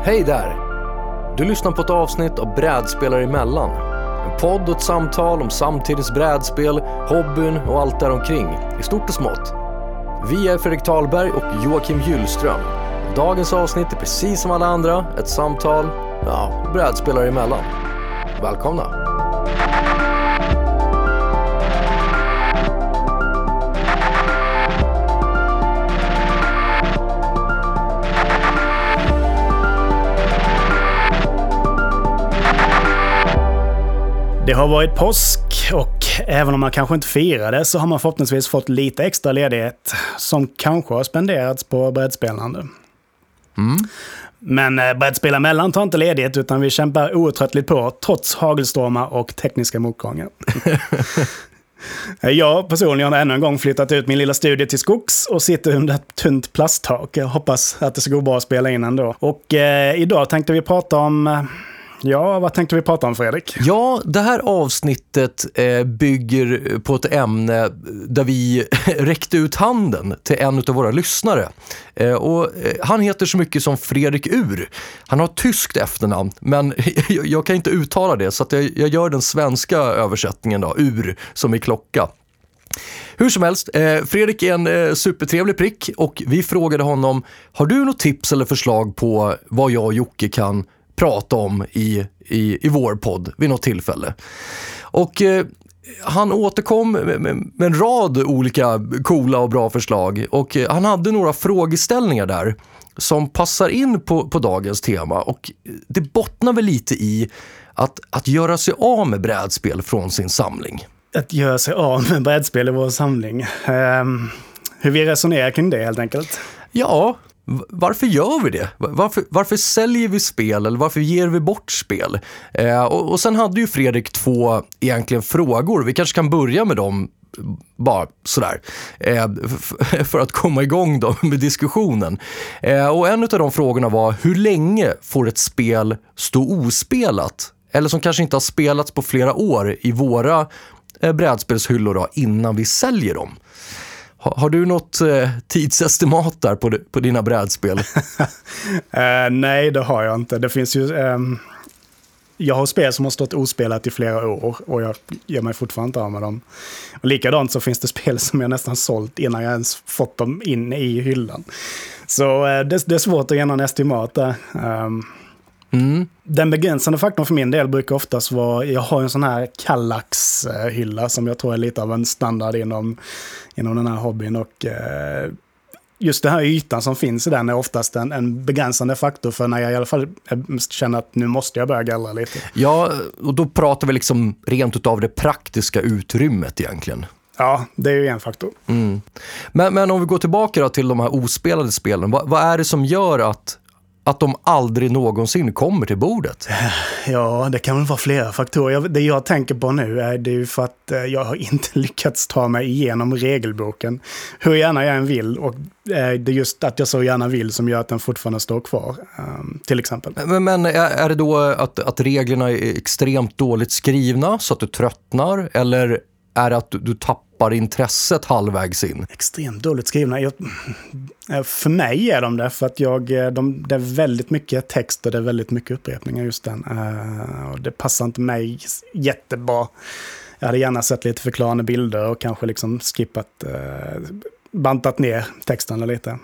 Hej där! Du lyssnar på ett avsnitt av Brädspelare emellan. En podd och ett samtal om samtidens brädspel, hobbyn och allt däromkring, i stort och smått. Vi är Fredrik Thalberg och Joakim Gyllström. Dagens avsnitt är precis som alla andra, ett samtal, brädspelare emellan. Välkomna! Det har varit påsk och även om man kanske inte firar det så har man förhoppningsvis fått lite extra ledighet som kanske har spenderats på brädspelande. Men brädspela mellan tar inte ledighet utan vi kämpar outtröttligt på trots hagelstormar och tekniska motgångar. Jag personligen har ännu en gång flyttat ut min lilla studio till skogs och sitter under ett tunt plasttak. Jag hoppas att det ska gå bra att spela in ändå. Och idag tänkte vi prata om... Ja, vad tänkte vi prata om, Fredrik? Ja, det här avsnittet bygger på ett ämne där vi räckte ut handen till en av våra lyssnare. Han heter så mycket som Fredrik Ur. Han har tyskt efternamn, men jag kan inte uttala det så att jag gör den svenska översättningen då, Ur som i klocka. Hur som helst, Fredrik är en supertrevlig prick och vi frågade honom, har du något tips eller förslag på vad jag och Jocke kan prata om i vår podd vid något tillfälle. Och han återkom med en rad olika coola och bra förslag och han hade några frågeställningar där som passar in på dagens tema och det bottnar väl lite i att göra sig av med brädspel från sin samling. Att göra sig av med brädspel i vår samling. Hur vi resonerar kring det helt enkelt. Ja, varför gör vi det? Varför säljer vi spel eller varför ger vi bort spel? Och sen hade ju Fredrik två egentligen frågor. Vi kanske kan börja med dem bara sådär för att komma igång då med diskussionen. Och en av de frågorna var, hur länge får ett spel stå ospelat? Eller som kanske inte har spelats på flera år i våra brädspelshyllor då, innan vi säljer dem. Har du något tidsestimat där på dina brädspel? Nej, det har jag inte. Det finns ju... jag har spel som har stått ospelat i flera år och jag ger mig fortfarande inte av med dem. Och likadant så finns det spel som jag nästan sålt innan jag ens fått dem in i hyllan. Så det är svårt att ge någon estimat där. Den begränsande faktorn för min del brukar oftast vara, jag har en sån här Kallax-hylla som jag tror är lite av en standard inom den här hobbyn och just den här ytan som finns i den är oftast en begränsande faktor för när jag i alla fall känner att nu måste jag börja gallra lite. Ja, och då pratar vi liksom rent utav det praktiska utrymmet egentligen. Ja, det är ju en faktor. Men om vi går tillbaka då till de här ospelade spelen, vad är det som gör att de aldrig någonsin kommer till bordet? Ja, det kan väl vara flera faktorer. Det jag tänker på nu är det ju för att jag har inte lyckats ta mig igenom regelboken. Hur gärna jag än vill. Och det är just att jag så gärna vill som gör att den fortfarande står kvar, till exempel. Men är det då att reglerna är extremt dåligt skrivna så att du tröttnar? Eller är det att du tappar intresset halvvägs in? Extremt dåligt skrivna. För mig är de det, för att det är väldigt mycket text och det är väldigt mycket upprepningar just den. Och det passar inte mig jättebra. Jag hade gärna sett lite förklarande bilder och kanske liksom bantat ner texten lite.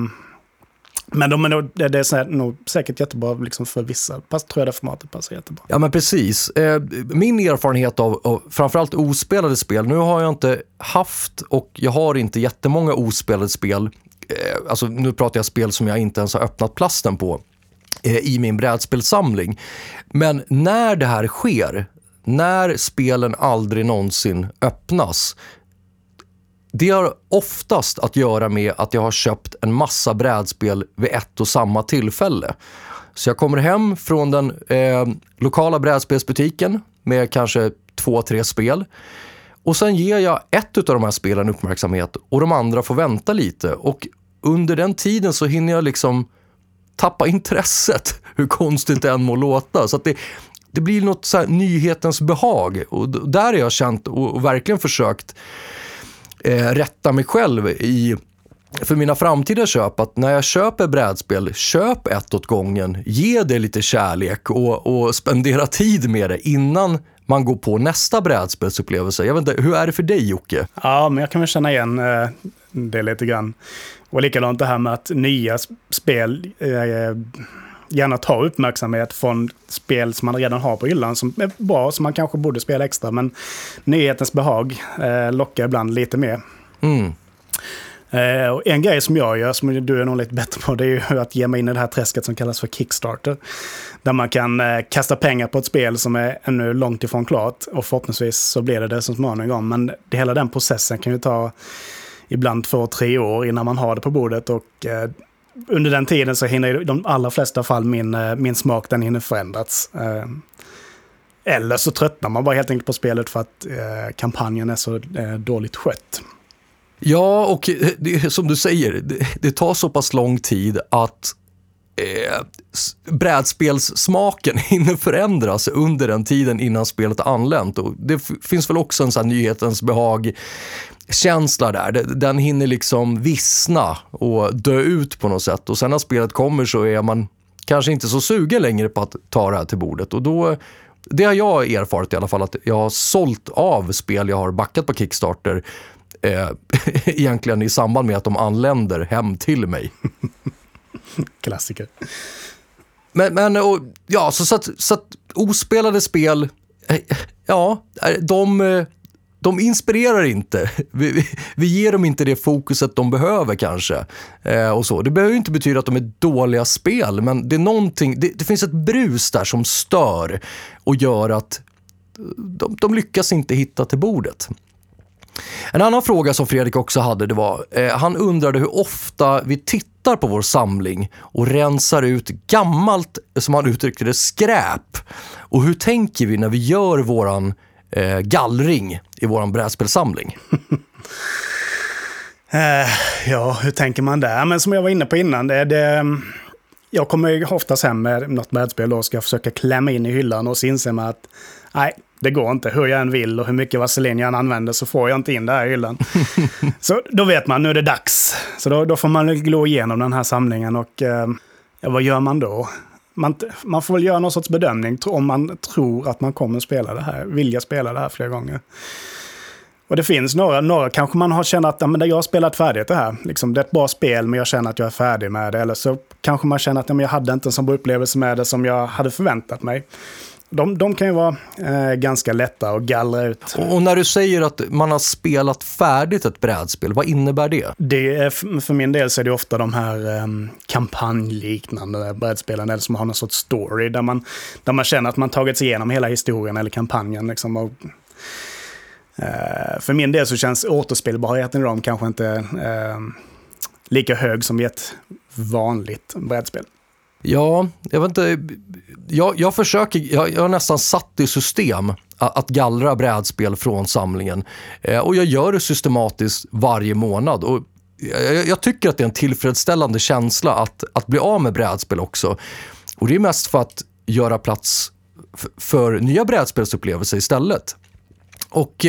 Men det är nog säkert jättebra liksom för vissa. Tror jag det formatet passar jättebra. Ja, men precis. Min erfarenhet av framförallt ospelade spel, nu har jag inte haft och jag har inte jättemånga ospelade spel. Alltså nu pratar jag spel som jag inte ens har öppnat plasten på i min brädspelsamling. Men när det här sker, när spelen aldrig någonsin öppnas, det har oftast att göra med att jag har köpt en massa brädspel vid ett och samma tillfälle. Så jag kommer hem från den lokala brädspelsbutiken med kanske 2-3 spel. Och sen ger jag ett av de här spelen uppmärksamhet och de andra får vänta lite. Och under den tiden så hinner jag liksom tappa intresset, hur konstigt det än må låta. Så att det blir något så här nyhetens behag. Och där har jag känt och verkligen försökt rätta mig själv i för mina framtida köp att när jag köper brädspel, köp ett åt gången, ge det lite kärlek och spendera tid med det innan man går på nästa brädspelsupplevelse. Jag vet inte, hur är det för dig, Jocke? Ja, men jag kan väl känna igen det lite grann. Och likadant det här med att nya spel gärna tar uppmärksamhet från spel som man redan har på hyllan som är bra, som man kanske borde spela extra, men nyhetens behag lockar ibland lite mer. Och en grej som jag gör, som du är nog lite bättre på, det är ju att ge mig in i det här träsket som kallas för Kickstarter. Där man kan kasta pengar på ett spel som är ännu långt ifrån klart. Och förhoppningsvis så blir det som småningom. Men hela den processen kan ju ta ibland 2-3 år innan man har det på bordet. Och under den tiden så hinner i de allra flesta fall min smak, den hinner förändrats. Eller så tröttnar man bara helt enkelt på spelet för att kampanjen är så dåligt skött. Ja, och som du säger, det tar så pass lång tid att brädspelssmaken hinner förändras under den tiden innan spelet är anlänt. Och det finns väl också en sån här nyhetens behag-känsla där. Den hinner liksom vissna och dö ut på något sätt. Och sen när spelet kommer så är man kanske inte så sugen längre på att ta det här till bordet. Och då, det har jag erfarit i alla fall, att jag har sålt av spel jag har backat på Kickstarter egentligen i samband med att de anländer hem till mig. Klassiker. Men ja, så att ospelade spel, ja, de inspirerar inte. Vi ger dem inte det fokuset de behöver kanske. Och så. Det behöver ju inte betyda att de är dåliga spel, men det är någonting, det finns ett brus där som stör och gör att de lyckas inte hitta till bordet. En annan fråga som Fredrik också hade, det var, han undrade hur ofta vi tittar på vår samling och rensar ut gammalt, som han uttryckte det, skräp. Och hur tänker vi när vi gör våran gallring i våran brädspelsamling? Ja, hur tänker man där? Men som jag var inne på innan, jag kommer ju oftast hem med något brädspel och ska försöka klämma in i hyllan och så inser man att nej, det går inte. Hur jag än vill och hur mycket vaselin jag än använder så får jag inte in det här i hyllan. Så då vet man, nu är det dags. Så då får man gå igenom den här samlingen och vad gör man då? Man får väl göra någon sorts bedömning om man tror att man kommer spela det här, vilja spela det här flera gånger. Och det finns några kanske man har känt att jag har spelat färdigt det här. Liksom, det är ett bra spel men jag känner att jag är färdig med det. Eller så kanske man känner att jag hade inte en sån bra upplevelse med det som jag hade förväntat mig. De kan ju vara ganska lätta att gallra ut. Och när du säger att man har spelat färdigt ett brädspel, vad innebär det? Det är, för min del så är det ofta de här kampanjliknande brädspelen eller som har någon sorts story där man känner att man tagit sig igenom hela historien eller kampanjen. Liksom, och, för min del så känns återspelbarheten i dem kanske inte lika hög som i ett vanligt brädspel. Ja, jag vet inte. Jag försöker, jag har nästan satt i system att gallra brädspel från samlingen. Och jag gör det systematiskt varje månad. Och jag tycker att det är en tillfredsställande känsla att bli av med brädspel också. Och det är mest för att göra plats för nya brädspelsupplevelser istället. Och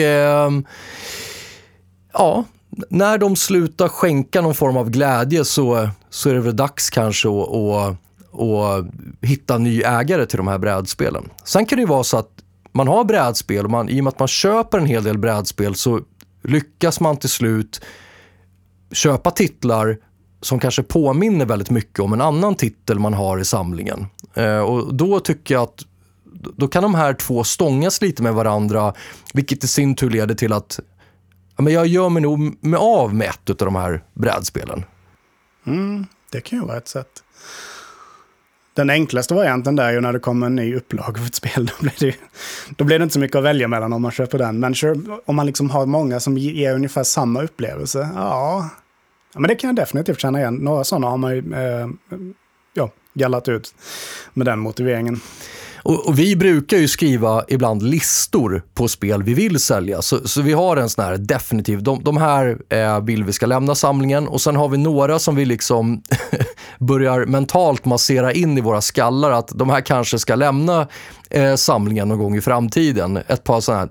ja, när de slutar skänka någon form av glädje så är det väl dags kanske att hitta ny ägare till de här brädspelen. Sen kan det ju vara så att man har brädspel och i och med att man köper en hel del brädspel så lyckas man till slut köpa titlar som kanske påminner väldigt mycket om en annan titel man har i samlingen. Och då tycker jag att då kan de här två stångas lite med varandra, vilket i sin tur leder till att jag gör mig nog av med ett av de här brädspelen. Det kan ju vara ett sätt. Den enklaste varianten där är ju när det kommer en ny upplaga av ett spel. Då blir det inte så mycket att välja mellan om man köper den. Men om man liksom har många som ger ungefär samma upplevelse. Ja, men det kan jag definitivt känna igen. Några sådana har man ju gallrat ut med den motiveringen. Och vi brukar ju skriva ibland listor på spel vi vill sälja. Så vi har en sån här definitiv, de här vill vi ska lämna samlingen. Och sen har vi några som vi liksom börjar mentalt massera in i våra skallar att de här kanske ska lämna samlingen någon gång i framtiden. Ett par sådana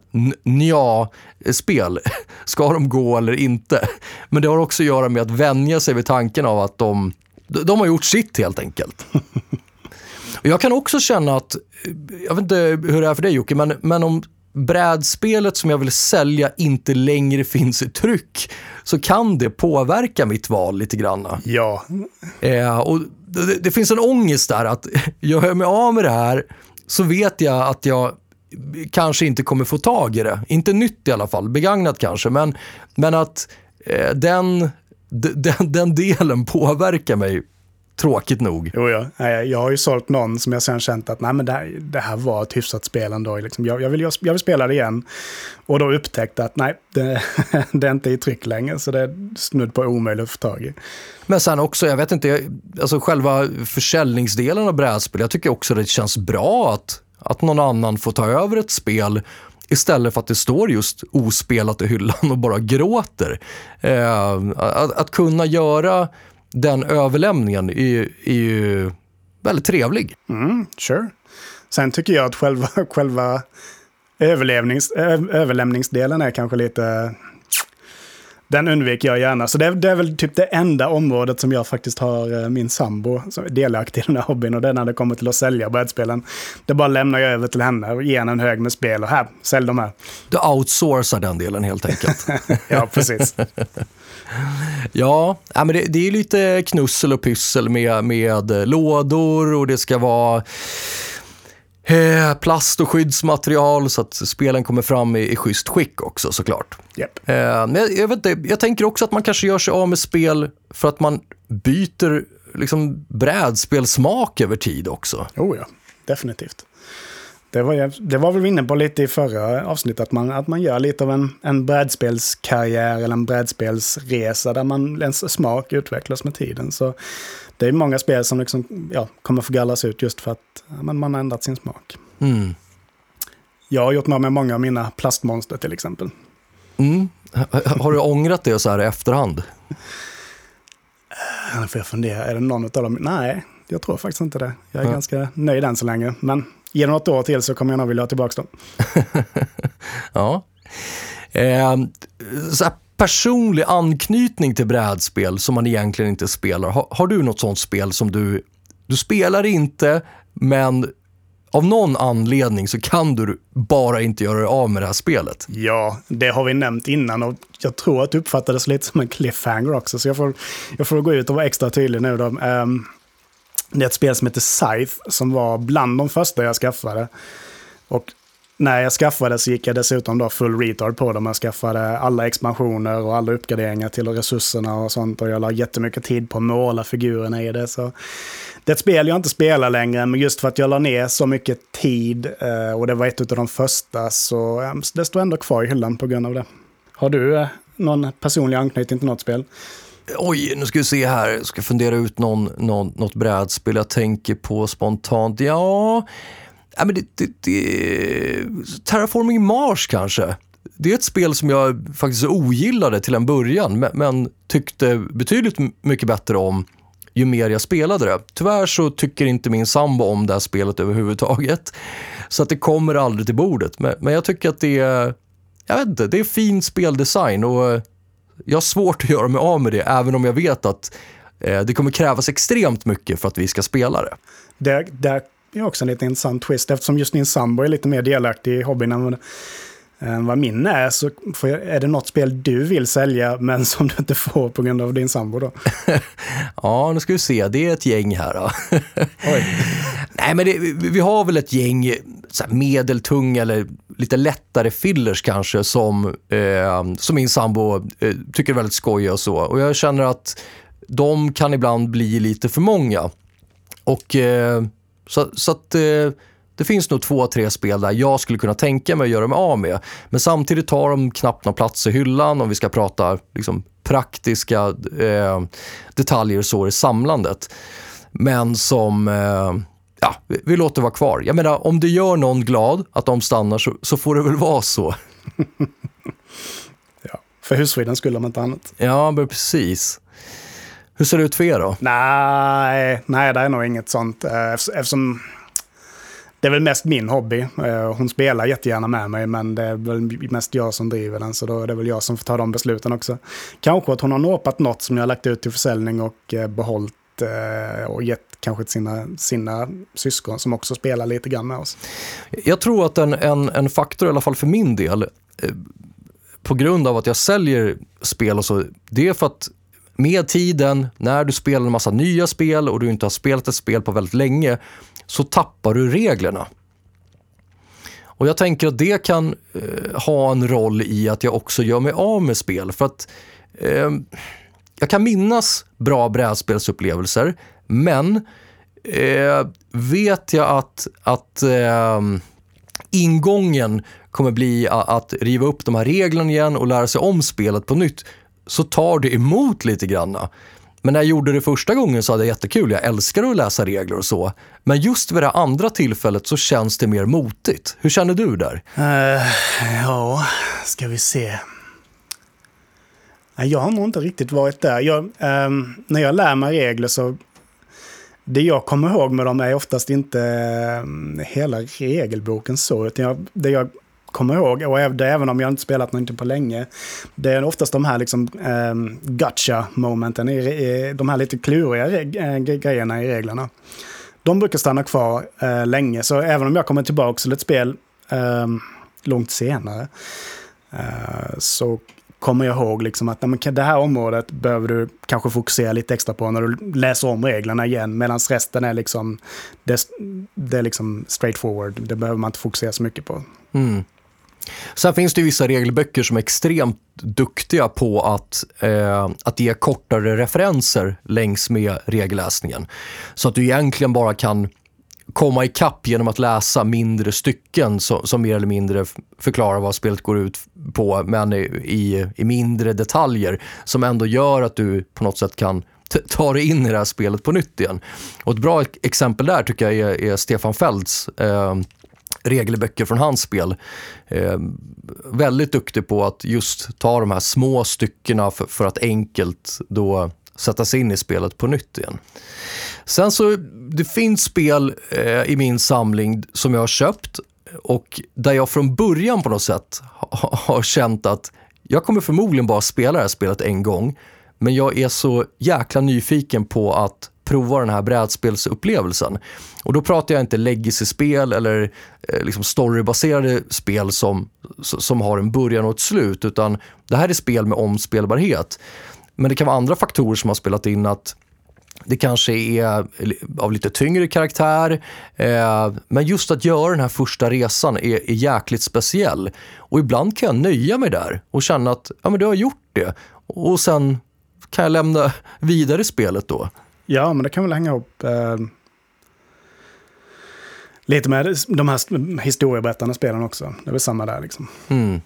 här spel. Ska de gå eller inte? Men det har också att göra med att vänja sig vid tanken av att de har gjort sitt helt enkelt. Och jag kan också känna att, jag vet inte hur det är för dig Jocke, men om brädspelet som jag vill sälja inte längre finns i tryck så kan det påverka mitt val lite grann. Ja. Och det finns en ångest där att gör jag mig av med det här så vet jag att jag kanske inte kommer få tag i det. Inte nytt i alla fall, begagnat kanske, men att den delen påverkar mig tråkigt nog. Jo, ja. Jag har ju sålt någon som jag sen känt att nej, men det här var ett hyfsat spel ändå. Liksom. Jag vill spela det igen. Och då upptäckte att nej, det är inte i tryck längre. Så det är snudd på omöjligt att få tag i. Men sen också, jag vet inte, alltså själva försäljningsdelen av brädspel, jag tycker också det känns bra att någon annan får ta över ett spel istället för att det står just ospelat i hyllan och bara gråter. Att kunna göra den överlämningen är ju väldigt trevlig. Sure. Sen tycker jag att själva överlämningsdelen är kanske lite... Den undviker jag gärna. Så det är väl typ det enda området som jag faktiskt har min sambo som är delaktig i den här hobbyn. Och det är när det kommer till att sälja brädspelen. Det bara lämnar jag över till henne och ger henne en hög med spel. Och här, sälj de här. Du outsourcar den delen helt enkelt. Ja, precis. Ja, men det är lite knussel och pyssel med lådor och det ska vara plast och skyddsmaterial så att spelen kommer fram i schysst skick också såklart. Yep. Men jag vet inte, jag tänker också att man kanske gör sig av med spel för att man byter liksom brädspelsmak över tid också. Oh ja, definitivt. Det var väl vi inne på lite i förra avsnittet att man gör lite av en brädspelskarriär eller en brädspelsresa där ens smak utvecklas med tiden. Så det är många spel som liksom, kommer få gallras ut just för att man har ändrat sin smak. Mm. Jag har gjort med många av mina plastmonster till exempel. Mm. Har du ångrat det så här i efterhand? Nu får jag fundera, är det någon av dem? Nej, jag tror faktiskt inte det. Jag är ganska nöjd än så länge, men genom något år till så kommer jag nog vilja ha tillbaka dem. Ja. Så här personlig anknytning till brädspel som man egentligen inte spelar. Har du något sånt spel som du spelar inte, men av någon anledning så kan du bara inte göra dig av med det här spelet? Ja, det har vi nämnt innan och jag tror att det uppfattades lite som en cliffhanger också, så jag får gå ut och vara extra tydlig nu då. Det är ett spel som heter Scythe som var bland de första jag skaffade. Och när jag skaffade så gick jag dessutom då full retard på dem. Jag skaffade alla expansioner och alla uppgraderingar till resurserna och sånt. Och jag la jättemycket tid på att måla figurerna i det. Så det är ett spel jag inte spelar längre, men just för att jag la ner så mycket tid och det var ett av de första, så det står ändå kvar i hyllan på grund av det. Har du någon personlig anknytning till något spel? Oj, nu ska vi se här. Jag ska fundera ut något brädspel jag tänker på spontant. Ja, men Terraforming Mars kanske. Det är ett spel som jag faktiskt ogillade till en början, men tyckte betydligt mycket bättre om ju mer jag spelade det. Tyvärr så tycker inte min sambo om det här spelet överhuvudtaget. Så att det kommer aldrig till bordet. Men jag tycker att det är fin speldesign och jag har svårt att göra mig av med det, även om jag vet att det kommer krävas extremt mycket för att vi ska spela det. Det är också en lite intressant twist, eftersom just din sambo är lite mer delaktig i hobbyn än vad min är, så är det något spel du vill sälja men som du inte får på grund av din sambo då? Ja, nu ska vi se. Det är ett gäng här då. Oj. Nej, men vi har väl ett gäng så här medeltunga eller lite lättare fillers kanske som min sambo tycker är väldigt skoj och så. Och jag känner att de kan ibland bli lite för många. Och så att det finns nog 2-3 spel där jag skulle kunna tänka mig att göra mig av med. Men samtidigt tar de knappt någon plats i hyllan om vi ska prata liksom praktiska detaljer så i samlandet. Men som ja, vi låter vara kvar. Jag menar, om det gör någon glad att de stannar så får det väl vara så. Ja, för husfridens skull om inte annat. Ja, men precis. Hur ser det ut för er då? Nej, det är nog inget sånt. Eftersom det är väl mest min hobby. Hon spelar jättegärna med mig, men det är väl mest jag som driver den. Så då är det väl jag som får ta de besluten också. Kanske att hon har nåpat något som jag har lagt ut till försäljning och behållit och gett kanske till sina syskon som också spelar lite grann med oss. Jag tror att en faktor, i alla fall för min del, på grund av att jag säljer spel och så, det är för att med tiden, när du spelar en massa nya spel och du inte har spelat ett spel på väldigt länge, så tappar du reglerna. Och jag tänker att det kan ha en roll i att jag också gör mig av med spel. För att jag kan minnas bra brädspelsupplevelser, men vet jag att ingången kommer bli att riva upp de här reglerna igen och lära sig om spelet på nytt, så tar det emot lite granna. Men när jag gjorde det första gången så hade jag jättekul. Jag älskar att läsa regler och så. Men just vid det andra tillfället så känns det mer motigt. Hur känner du där? Ja, ska vi se. Jag har nog inte riktigt varit där. När jag lär mig regler så... Det jag kommer ihåg med dem är oftast inte hela regelboken så. Utan det jag kommer ihåg, och även om jag inte spelat någonting på länge, det är oftast de här liksom gotcha-momenten, de här lite kluriga grejerna i reglerna. De brukar stanna kvar länge, så även om jag kommer tillbaka till ett spel långt senare så kommer jag ihåg liksom att det här området behöver du kanske fokusera lite extra på när du läser om reglerna igen, medan resten är liksom det är liksom straightforward. Det behöver man inte fokusera så mycket på. Mm. Sen finns det ju vissa regelböcker som är extremt duktiga på att ge kortare referenser längs med regelläsningen. Så att du egentligen bara kan komma ikapp genom att läsa mindre stycken som mer eller mindre förklarar vad spelet går ut på, men i mindre detaljer som ändå gör att du på något sätt kan ta dig in i det här spelet på nytt igen. Och ett bra exempel där tycker jag är Stefan Felds regelböcker från hans spel. Väldigt duktig på att just ta de här små styckena för att enkelt då sätta sig in i spelet på nytt igen. Sen så, det finns spel i min samling som jag har köpt och där jag från början på något sätt har känt att jag kommer förmodligen bara spela det här spelet en gång, men jag är så jäkla nyfiken på att prova den här brädspelsupplevelsen. Och då pratar jag inte legacy-spel eller liksom storybaserade spel som har en början och ett slut, utan det här är spel med omspelbarhet. Men det kan vara andra faktorer som har spelat in, att det kanske är av lite tyngre karaktär, men just att göra den här första resan är jäkligt speciell. Och ibland kan jag nöja mig där och känna att ja, men du har gjort det. Och sen kan jag lämna vidare spelet då. Ja, men det kan väl hänga upp lite med de här historieberättande spelen också. Det är väl samma där liksom. Mm.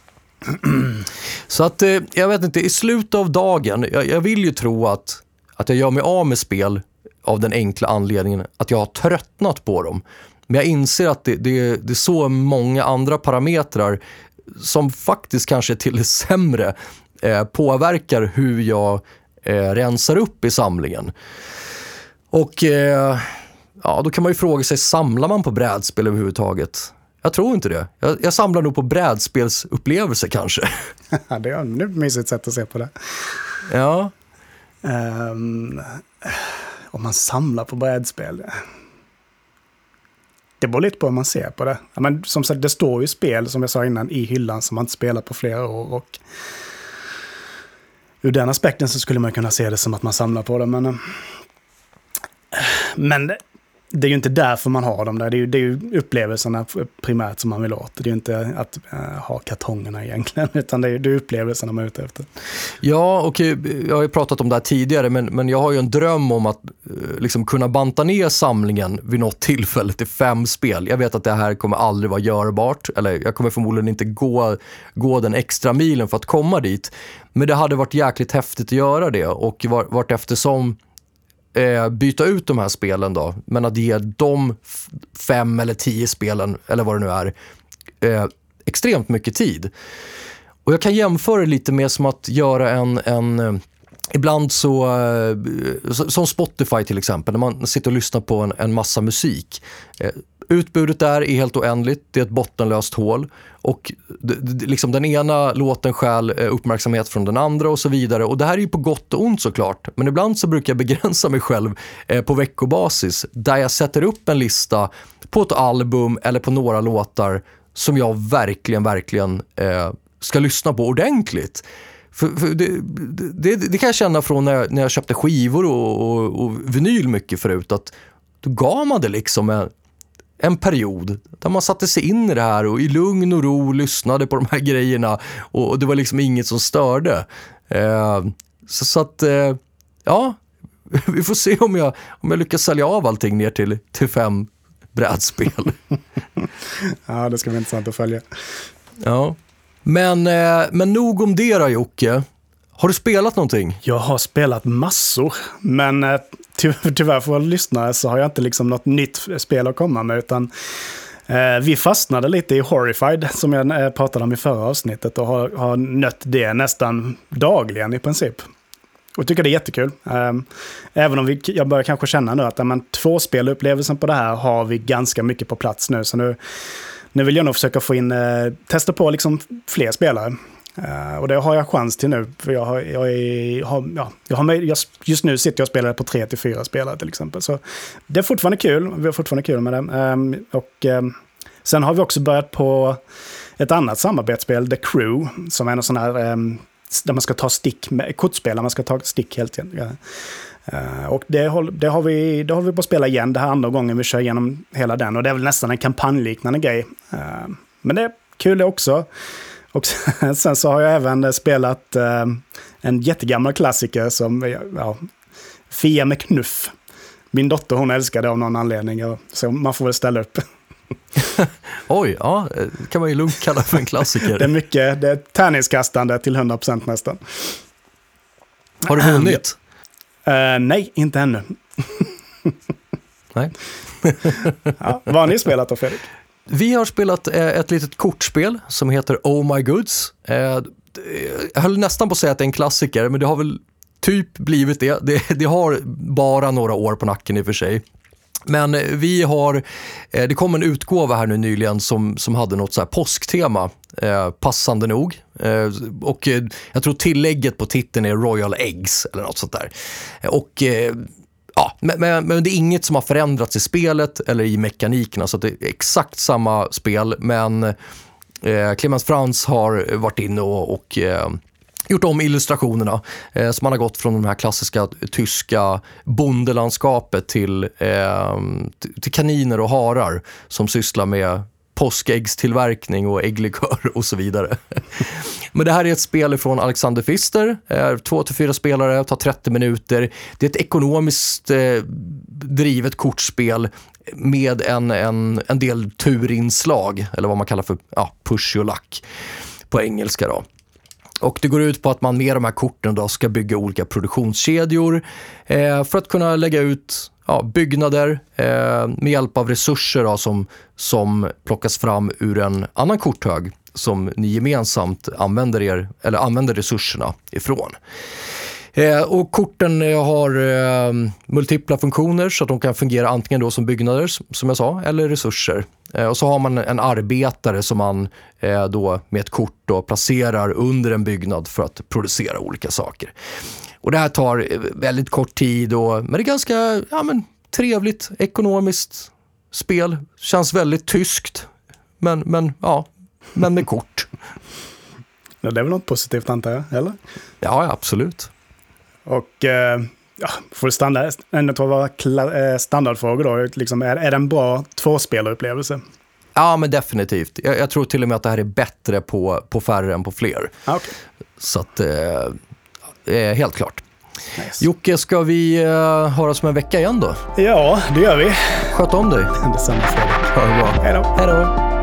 Så att jag vet inte, i slutet av dagen, jag vill ju tro att jag gör mig av med spel av den enkla anledningen att jag har tröttnat på dem. Men jag inser att det är så många andra parametrar som faktiskt kanske till det sämre påverkar hur jag rensar upp i samlingen. Och ja, då kan man ju fråga sig, samlar man på brädspel överhuvudtaget? Jag tror inte det. Jag samlar nog på brädspelsupplevelser kanske. Det är ett mysigt sätt att se på det. Ja. Om man samlar på brädspel. Det beror lite på hur man ser på det. Men som sagt, det står ju spel, som jag sa innan, i hyllan som man inte spelat på flera år. Och ur den aspekten så skulle man kunna se det som att man samlar på det. Men det är ju inte därför man har dem där. Det är ju upplevelserna primärt som man vill åt. Det är ju inte att ha kartongerna egentligen, utan det är upplevelserna man är ute efter. Ja, och jag har ju pratat om det här tidigare, men jag har ju en dröm om att liksom kunna banta ner samlingen vid något tillfälle till 5 spel. Jag vet att det här kommer aldrig vara görbart, eller jag kommer förmodligen inte gå den extra milen för att komma dit. Men det hade varit jäkligt häftigt att göra det, och vart eftersom byta ut de här spelen då, men att ge de 5 eller 10 spelen, eller vad det nu är, extremt mycket tid. Och jag kan jämföra lite med som att göra en ibland så som Spotify till exempel, när man sitter och lyssnar på en massa musik. Utbudet där är helt oändligt, det är ett bottenlöst hål och liksom den ena låten stjäl uppmärksamhet från den andra och så vidare, och det här är ju på gott och ont såklart, men ibland så brukar jag begränsa mig själv på veckobasis där jag sätter upp en lista på ett album eller på några låtar som jag verkligen ska lyssna på ordentligt. För det kan jag känna från när jag köpte skivor och vinyl mycket förut, att då gav man det liksom en period där man satte sig in i det här och i lugn och ro lyssnade på de här grejerna, och det var liksom inget som störde. Så att, ja, vi får se om jag lyckas sälja av allting ner till 5 brädspel. Ja, det ska bli intressant att följa. Ja. Men nog om det då, Jocke. Har du spelat någonting? Jag har spelat massor, men tyvärr för lyssnare så har jag inte liksom något nytt spel att komma med, utan vi fastnade lite i Horrified som jag pratade om i förra avsnittet och har nött det nästan dagligen i princip. Och tycker det är jättekul. Även om jag börjar kanske känna nu att 2 spelupplevelsen på det här har vi ganska mycket på plats nu, så nu vill jag nog försöka få in, testa på liksom fler spelare. Och det har jag chans till nu. För just nu sitter jag och spelar på 3-4 spelare till exempel. Så det är fortfarande kul. Vi har fortfarande kul med det. Sen har vi också börjat på ett annat samarbetsspel, The Crew, som är en sån här där man ska ta stick med kortspel, man ska ta stick helt igen. Och det håller vi på att spela igen. Det här andra gången vi kör igenom hela den. Och det är väl nästan en kampanjliknande grej. Men det är kul det också. Och sen så har jag även spelat en jättegammal klassiker som Fia med knuff. Min dotter, hon älskar det av någon anledning. Så man får väl ställa upp. Oj, ja, kan man ju lugnt kalla för en klassiker. Det är tärningskastande till 100% nästan. Har du vunnit? Nej, inte ännu. Nej. Vad har ni spelat då, Fredrik? Vi har spelat ett litet kortspel som heter Oh My Goods. Jag höll nästan på att säga att det är en klassiker, men det har väl typ blivit det. Det har bara några år på nacken i och för sig. Men det kom en utgåva här nu nyligen som hade något så här påsktema, passande nog. Och jag tror tillägget på titeln är Royal Eggs eller något sånt där. Och ja, men det är inget som har förändrats i spelet eller i mekanikerna, så det är exakt samma spel, men Clemens Franz har varit inne och gjort om illustrationerna, så man har gått från de här klassiska tyska bondelandskapet till kaniner och harar som sysslar med påskäggstillverkning och ägglikör och så vidare. Men det här är ett spel från Alexander Pfister, 2-4 spelare, tar 30 minuter. Det är ett ekonomiskt drivet kortspel med en del turinslag, eller vad man kallar för push your luck på engelska då. Och det går ut på att man med de här korten då ska bygga olika produktionskedjor för att kunna lägga ut byggnader med hjälp av resurser då, som plockas fram ur en annan korthög som ni gemensamt använder resurserna ifrån. Och korten har multipla funktioner så att de kan fungera antingen då som byggnader, som jag sa, eller resurser. Och så har man en arbetare som man då med ett kort då placerar under en byggnad för att producera olika saker. Och det här tar väldigt kort tid, men det är ganska trevligt ekonomiskt spel. Känns väldigt tyskt, men med kort. Ja, det är väl något positivt, antar jag, eller? Ja, absolut. Och för standardfrågor då, liksom, är det en bra tvåspelarupplevelse? Ja, men definitivt. Jag tror till och med att det här är bättre på färre än på fler. Okay. Så att helt klart. Nice. Jocke, ska vi höras om en vecka igen då? Ja, det gör vi. Sköt om dig. Detsamma, Fredrik. Ha det bra. Hej då. Hej då.